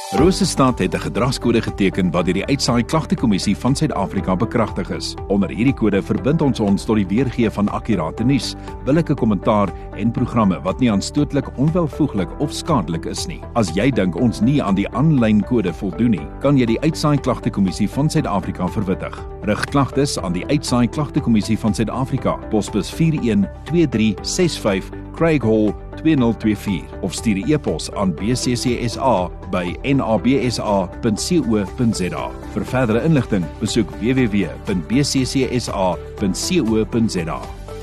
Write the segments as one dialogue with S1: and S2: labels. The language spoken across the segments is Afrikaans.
S1: Rosestad het 'n gedragskode geteken wat deur die Uitsaai Klagtekommissie van Suid-Afrika bekragtig is. Onder hierdie kode verbind ons tot die weergee van akkurate nuus, billike kommentaar en programme wat nie aanstootlik, onwelvoeglik of skadelik is nie. As jy dink ons nie aan die aanlyn kode voldoen nie, kan jy die Uitsaai Klagtekommissie van Suid-Afrika verwittig. Rig klagtes aan die Uitsaai Klagtekommissie van Suid-Afrika, posbus 412365, Craig Hall 2024 of stuur 'n e-pos aan bccsa@nabsa.co.za. Vir verdere inligting, besoek www.bccsa.co.za.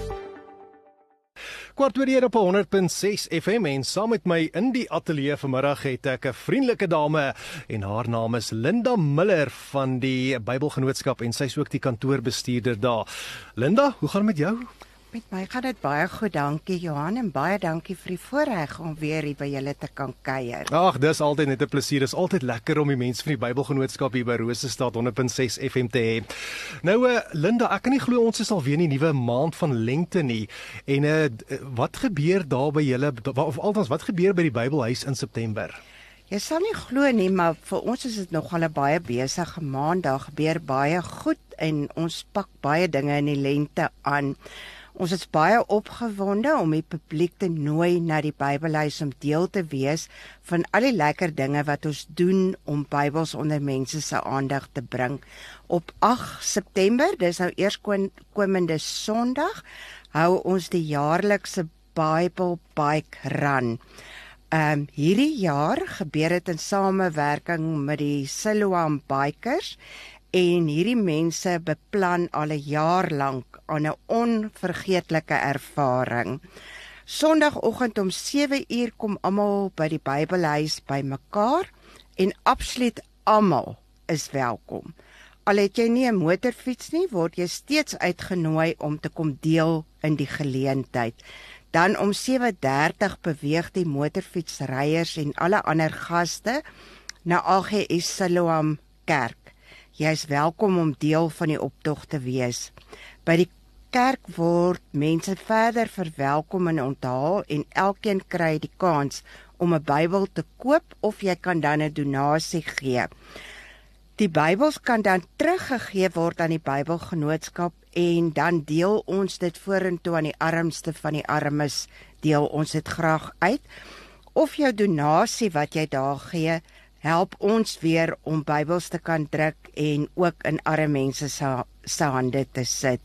S2: Kwart oor hier op 100.6 FM en saam met my in die ateljee vanmiddag het ek 'n vriendelike dame en haar naam is Linda Miller van die Bybelgenootskap en sy is ook die kantoorbestuurder daar. Linda, hoe gaan het met jou?
S3: Met my gaan dit baie goed, dankie Johan, en baie dankie vir die voorreg om weer hier by julle te kan kuier.
S2: Ag, dis altyd net 'n plesier. Dis altyd lekker om die mense van die Bybelgenootskap hier by Rosestad 100.6 FM te hê. Nou Linda, ek kan nie glo ons is alweer in die nuwe maand van lengte nie. En wat gebeur daar by julle, of althans wat gebeur by die Bybelhuis in September?
S3: Jy sal nie glo nie, maar vir ons is dit nogal 'n baie besige maand. Daar gebeur baie goed en ons pak baie dinge in die lente aan. Ons is baie opgewonde om die publiek te nooi na die Bybelhuis om deel te wees van al die lekker dinge wat ons doen om Bybels onder mense se aandag te bring. Op 8 September, dis nou eers komende Sondag, hou ons die jaarlikse Bible Bike Run. Hierdie jaar gebeur dit in samewerking met die Siloam Bikers. En hierdie mense beplan al 'n jaar lank aan 'n onvergeetlike ervaring. Sondagoggend om 7:00 kom almal by die Bybelhuis bymekaar en absoluut almal is welkom. Al het jy nie 'n motorfiets nie, word jy steeds uitgenooi om te kom deel in die geleentheid. Dan om 7:30 beweeg die motorfietsryers en alle ander gaste na AGS Siloam Kerk. Jy is welkom om deel van die optog te wees. By die kerk word mense verder verwelkom en onthaal en elkeen kry die kans om 'n Bybel te koop of jy kan dan 'n donasie gee. Die Bybels kan dan teruggegee word aan die Bybelgenootskap en dan deel ons dit vorentoe aan die armste van die armes, deel ons dit graag uit. Of jou donasie wat jy daar gee, help ons weer om Bybels te kan druk en ook in arme mense se hande te sit.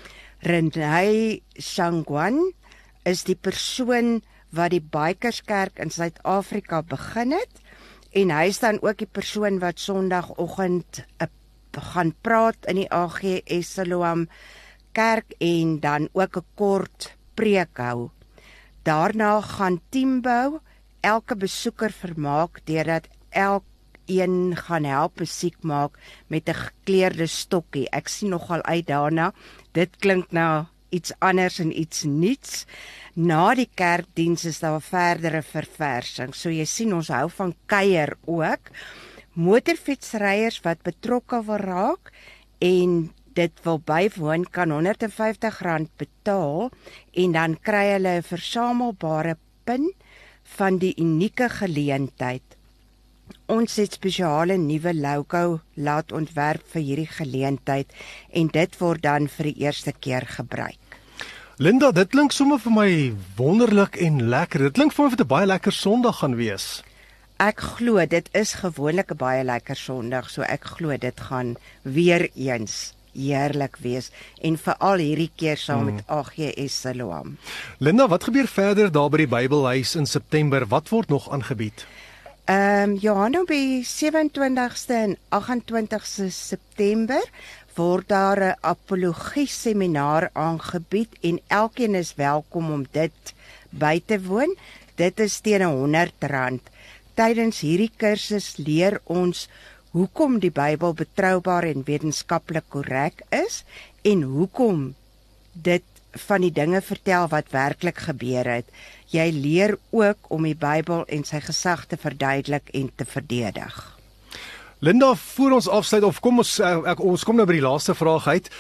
S3: Renai Shangwan is die persoon wat die Bikerskerk in Suid-Afrika begin het en hy is dan ook die persoon wat Sondagoggend gaan praat in die AGS Siloam Kerk en dan ook 'n kort preek hou. Daarna gaan teambou elke besoeker vermaak deurdat elkeen gaan help musiek maak met 'n gekleurde stokkie. Ek sien nogal uit daarna. Dit klink na iets anders en iets nuuts. Na die kerkdiens is daar verdere verversing. So jy sien ons hou van kuier ook. Motorfietsryers wat betrokke wil raak en dit wil bywoon kan R150 betaal en dan kry hulle 'n versamelbare pin van die unieke geleentheid. Ons het spesiale nuwe logo laat ontwerp vir hierdie geleentheid en dit word dan vir die eerste keer gebruik.
S2: Linda, dit klink sommer vir my wonderlik en lekker. Dit klink vir my of dit 'n baie lekker Sondag gaan wees.
S3: Ek glo dit is gewoonlik 'n baie lekker Sondag, so ek glo dit gaan weer eens heerlik wees en veral hierdie keer saam met AGS Siloam.
S2: Linda, wat gebeur verder daar by die Bybelhuis in September? Wat word nog aangebied?
S3: Ja, nou by 27ste en 28ste September word daar 'n apologie seminaar aangebied en elkeen is welkom om dit by te woon. Dit is teen R100. Tydens hierdie kursus leer ons hoekom die Bybel betroubaar en wetenskaplik korrek is en hoekom dit van die dinge vertel wat werklik gebeur het. Jy leer ook om die Bybel en sy gesag te verduidelik en te verdedig.
S2: Linda, voor ons afsluit, of kom ons kom nou by die laaste vraag uit.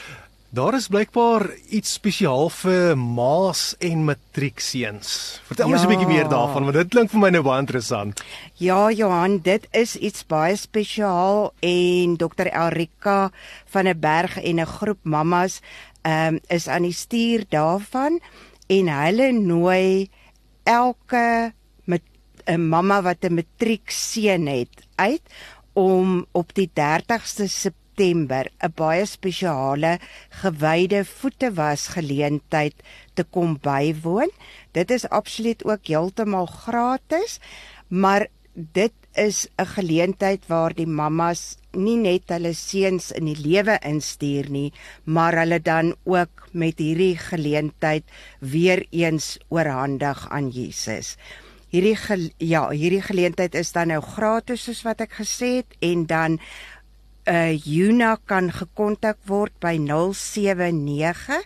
S2: Daar is blykbaar iets spesiaal vir maas en matriekseuns. Vertel ons 'n bietjie meer daarvan, want dit klink vir my nou baie interessant.
S3: Ja, Johan, dit is iets baie spesiaal en Dr. Elrika van der Berg en 'n groep mammas is aan die stuur daarvan en hulle nooi elke 'n mamma wat 'n matriekseun het uit om op die 30ste September 'n baie spesiale gewyde voetewas geleentheid te kom bywoon. Dit is absoluut ook heeltemal gratis, maar dit is 'n geleentheid waar die mammas nie net hulle seuns in die lewe instuur nie, maar hulle dan ook met hierdie geleentheid weer eens oorhandig aan Jesus. Hierdie geleentheid is dan nou gratis soos wat ek gesê het en dan Juna kan gekontak word by 079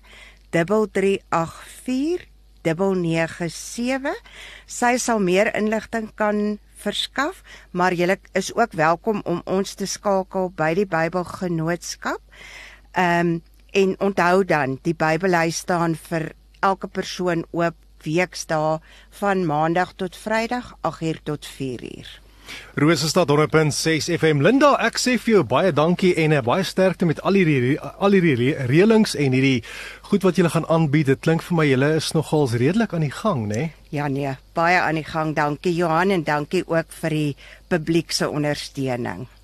S3: 3384 997. Sy sal meer inligting kan verskaf, maar julle is ook welkom om ons te skakel by die Bybelgenootskap. En onthou dan, die Bybelhuis staan vir elke persoon oop weksdae van Maandag tot Vrydag 8:00 tot 4:00.
S2: Rosestad 100.6 FM. Linda, ek sê vir jou baie dankie en baie sterkte met al hierdie reëlings en hierdie goed wat julle gaan aanbied. Dit klink vir my julle is nogals redelik aan die gang, né?
S3: Ja nee, baie aan die gang. Dankie Johan en dankie ook vir die publiek se ondersteuning.